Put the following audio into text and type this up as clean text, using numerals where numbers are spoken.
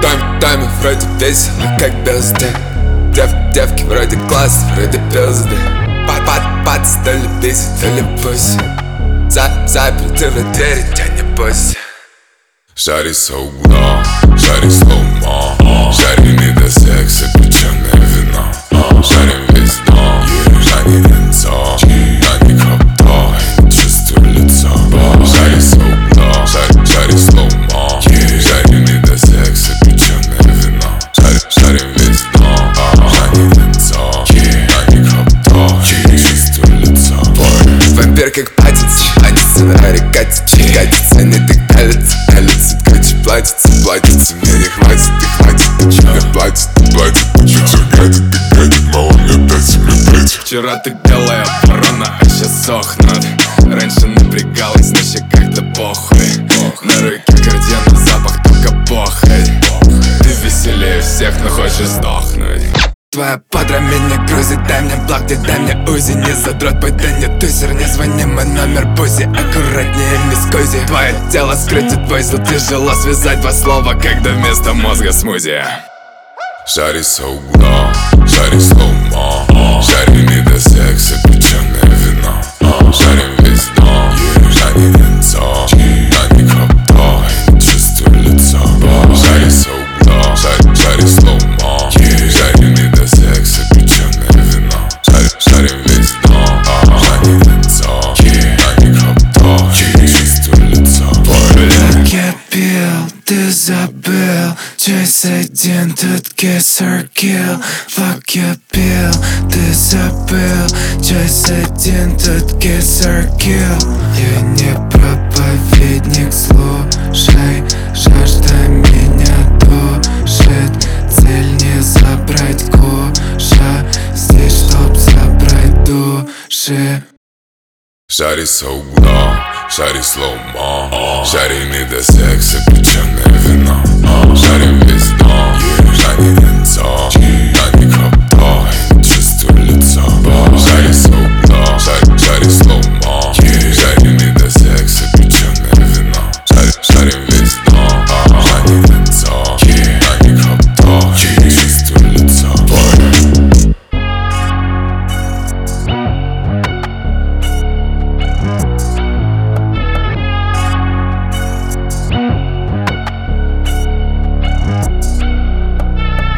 Таймы вроде весело, как безды. Девки вроде класс, вроде пизды. Пат стали бесить, то ли пусть заперты на двери, я не бойся. Жари со угла, жари слоумо, жари не до секса, печеное вино. Жарим весь дом, жари венцо, на них хопто, не чувствую лицо. Жари со угла, жари слоумо, жари не до секса, печеное вино. Жарим весь дом, жари венцо, на них хопто, не чувствую лицо. Вампир как патится на аре катится, не так калится. Короче, платится, мне не хватит, не платит, Чё гадит, мало мне дать. Вчера ты белая ворона, а сейчас сохнут. Раньше напрягалась, но ща как-то похуй. На руке кардена, запах только похоть. Ты веселее всех, но хочешь сдохнуть. Твоя подра меня грузит, дай мне блок, ты дай мне узи. Не задрот, будь ты не тусер, не звони, мой номер бузи. Аккуратнее, мисс Кози. Твое тело скрытит твой зл, тяжело связать два слова, когда вместо мозга смузи. Жари со угла, жари слоумо, жари не до секса, печеное вино. Жарим весь дом, жари венцо, на них хопто, не чувствую лицо. Жари со угла, жари слоумо, жари не до секса, печеное вино. Жарим весь дом, жари венцо, на них хопто, не чувствую лицо. Как я пил, ты забыл. Часть один, тут kiss or kill. Fuck я пил, ты забыл. Часть один, тут kiss or kill. Я не проповедник, слушай. Жажда меня душит. Цель не забрать куша. Здесь чтоб забрать души. Жари со угла, жари слоумо, жари не до секса, печеное вино. Жарим весь дом, жари венцо,